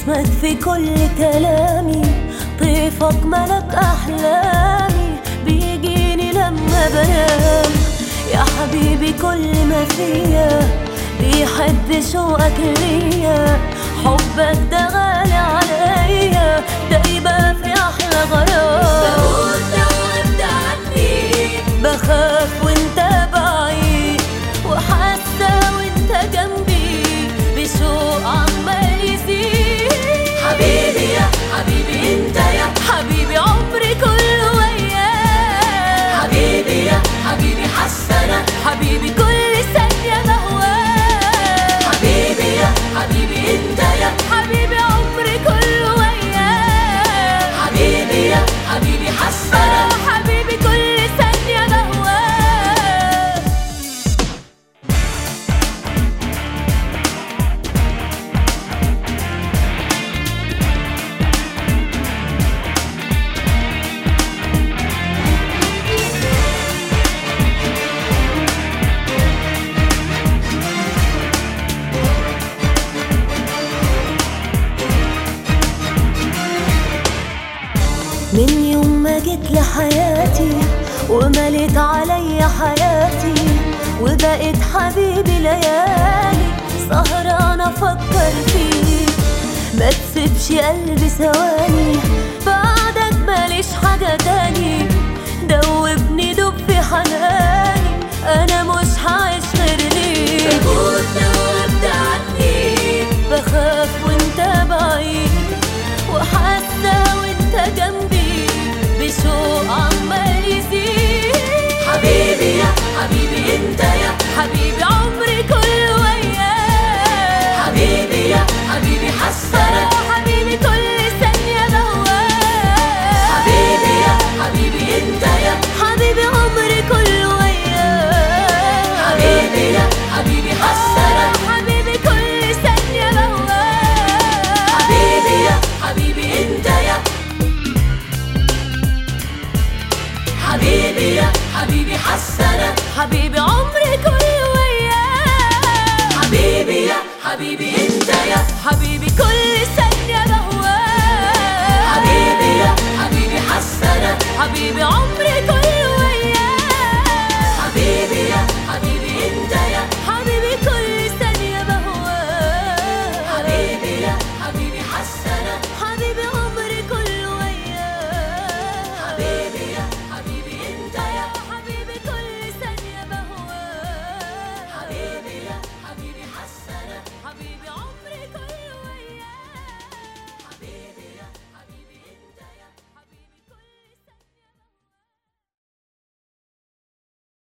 اسمك في كل كلامي، طيفك ملك أحلامي، بيجيني لما بنام. يا حبيبي كل ما فيا بيحب شوقك ليا، حبك ده غالي عليا، ده يبقى في أحلى غرام. بموت لو غبت عني، بخاف وانت بعيد، وحاسة وانت جنبي بشوق عمال يزيد. حبيبي يا حبيبي انت يا حبيبي عمري كله وياك، حبيبي يا حبيبي حسنا، حبيبي كل ثانية بهواك. حبيبي يا حبيبي انت يا حبيبي عمري كله وياك، حبيبي يا حبيبي حسنا، حبيبي كل ثانية بهواك. من يوم ما جيت لحياتي ومليت عليا حياتي، وبقيت حبيبي ليالي سهرانة افكر فيك. ما تسيبش قلبي ثواني، بعدك ماليش حاجة تاني، دوبني دوب في حناني، انا مش هعيش غير ليك. بموت لو غبت عني، بخاف وانت بعيد، وحاسة وانت جنبي بشوق عمال يزيد. حبيبي يا حبيبي انت يا حبيبي عمري كله وياك، حبيبي يا حبيبي حسنا، حبيبي كل ثانية بهواك. حبيبي يا حبيبي انت يا حبيبي عمري كله وياك، حبيبي يا حبيبي حسنا، حبيبي كل ثانية بهواك. حبيبي يا حبيبي انت يا حبيبي يا حبيبي حسنا، حبيبي عمري كله وياك، حبيبي يا حبيبي انت يا حبيبي كل ثانية بهواك. حبيبي يا حبيبي حسنا، حبيبي عمري